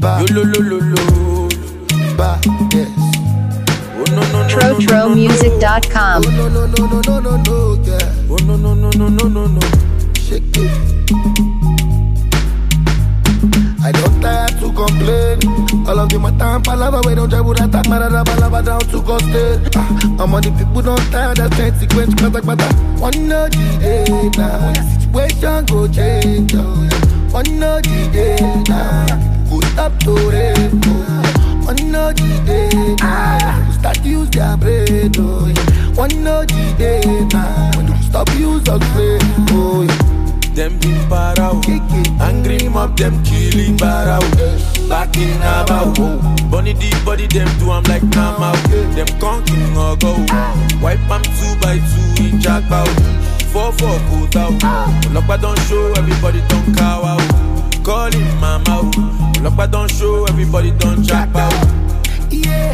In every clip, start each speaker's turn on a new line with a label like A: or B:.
A: Yo lo lo lo lo.
B: Yes.
A: Oh no no no.
C: TroTroMusic.com.
B: Oh no no no no no no no, yeah.
A: Oh no no no no no no no.
B: Shake it. I don't tire to complain. All of them are time palava. We don't travel that marada palava down to coastal. I'm on the people don't tire that consequence. Kata. One no the day now. The situation go change. One no the day now. Go stop to rain. One no the day now. Go start use their brain. One no the day now. When you stop use your brain. Oh yeah.
A: Them been parao, angry mob them killing barao. Back in Abao, bunny the body them do I'm like Namao. Them conking or go, wipe them 2x2 in Jackpao. 4-4 put out, Lokpa don't show everybody don't cow out. Call him mama, Lokpa don't show everybody don't jack out.
B: Yeah,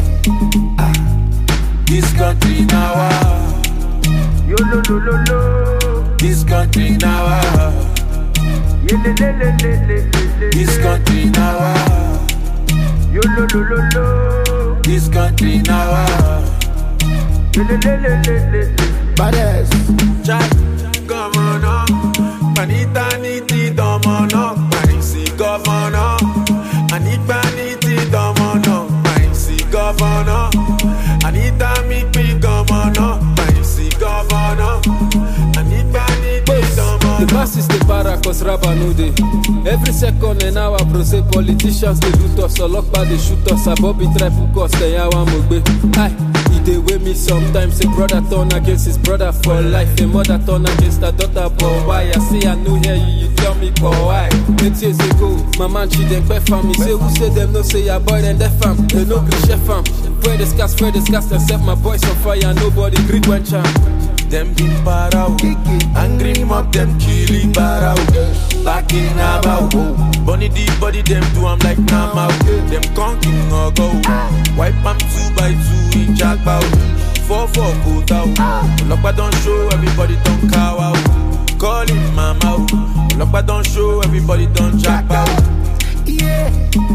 A: This country now,
D: Yo lo lo lo lo.
A: this country now.
D: Ye le le le le le le.
A: This country now,
D: Yo lo lo lo lo.
A: this country now.
D: Ye le le le le le.
B: badass.
A: Jack, governor, Manita niti domono, Manisi governor, Anita niti domono, Manisi governor, Anita mikpi governor, Manisi governor, Anita niti domono.
E: The masses they para cause rubber no day. Every second and hour bro say politicians they loot us, Olokpa they shoot us, Abobi try put us, then yawa mogbe. Aye, he dey weigh me sometimes. A brother turn against his brother for life. A mother turn against her daughter, but why? I say I know hear you, you tell me for why. 8 years ago, my man she dem pay fam. Me say who say them no say your boy then deaf fam. They no gree chef fam. Spread the scars and set my boys on fire. Nobody greet when charm.
A: Them been parao, angry mob them killing barao. Back in Abao, bunny the body them do I'm like Namao. Them conking or go, wipe them 2x2 in Jackpao. 4-4 put out, Lokpa don't show everybody don't cow out. Call him mama, Lokpa don't show everybody don't jack out.
B: Yeah,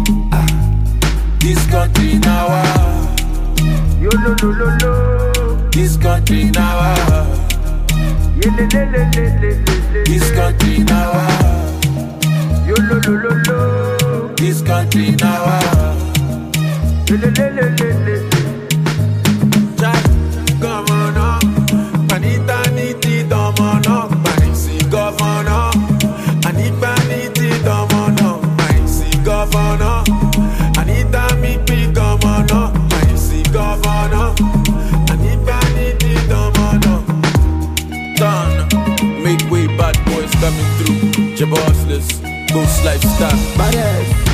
A: This country now,
D: Yo lo lo lo lo.
A: this country now,
D: Ye le le le le le le.
A: this country now,
D: Yo lo lo lo lo.
A: this country now.
D: Ye le le le le le.
A: Jack, governor, Manita niti domono, Manisi governor, Anita niti domono, Manisi governor, Anita mikpi governor, Manisi governor, Anita niti domono. Done, make way, bad boys coming through, Jabossless, Ghost Lifestyle.
B: badass.